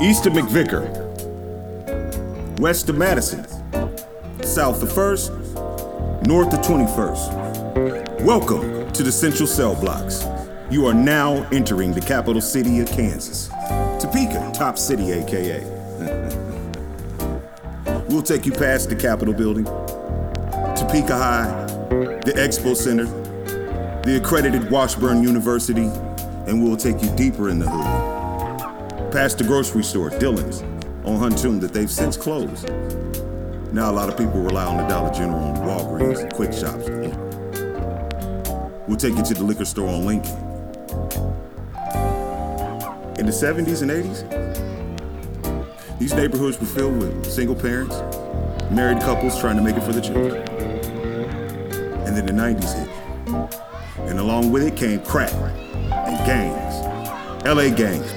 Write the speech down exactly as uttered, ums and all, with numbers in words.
East of McVicker, west of Madison, south of First, north of twenty-first. Welcome to the Central Cell Blocks. You are now entering the capital city of Kansas. Topeka, Top City, A K A. We'll take you past the Capitol building, Topeka High, the Expo Center, the accredited Washburn University, and we'll take you deeper in the hood. Past the grocery store, Dillon's, on Huntoon, that they've since closed. Now a lot of people rely on the Dollar General and Walgreens and Quick Shops. We'll take you to the liquor store on Lincoln. In the seventies and eighties, these neighborhoods were filled with single parents, married couples trying to make it for the children. And then the nineties hit. And along with it came crack and gangs. L A gangs,